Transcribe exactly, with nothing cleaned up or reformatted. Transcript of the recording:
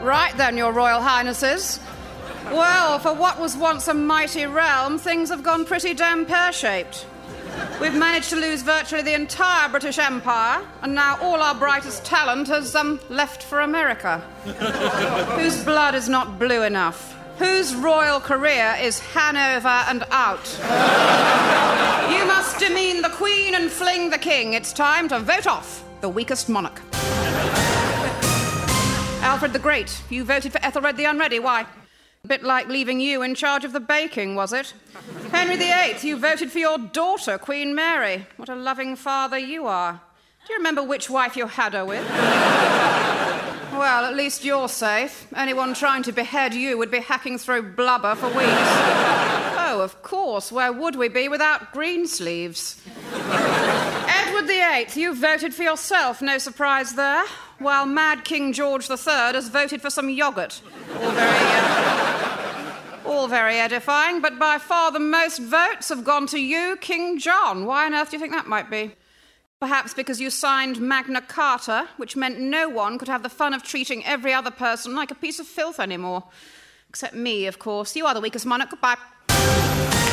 Right then, your Royal Highnesses. Well, for what was once a mighty realm, things have gone pretty damn pear-shaped. We've managed to lose virtually the entire British Empire, and now all our brightest talent has um, left for America. Whose blood is not blue enough? Whose royal career is Hanover and out? You must demean the Queen and fling the King. It's time to vote off the weakest monarch. Alfred the Great, you voted for Ethelred the Unready. Why? A bit like leaving you in charge of the baking, was it? Henry the Eighth, you voted for your daughter, Queen Mary. What a loving father you are. Do you remember which wife you had her with? Well, at least you're safe. Anyone trying to behead you would be hacking through blubber for weeks. Oh, of course, where would we be without Greensleeves? Edward the Eighth, you voted for yourself, no surprise there. While Mad King George the Third has voted for some yoghurt. All very, uh, all very edifying, but by far the most votes have gone to you, King John. Why on earth do you think that might be? Perhaps because you signed Magna Carta, which meant no one could have the fun of treating every other person like a piece of filth anymore. Except me, of course. You are the weakest monarch. Goodbye.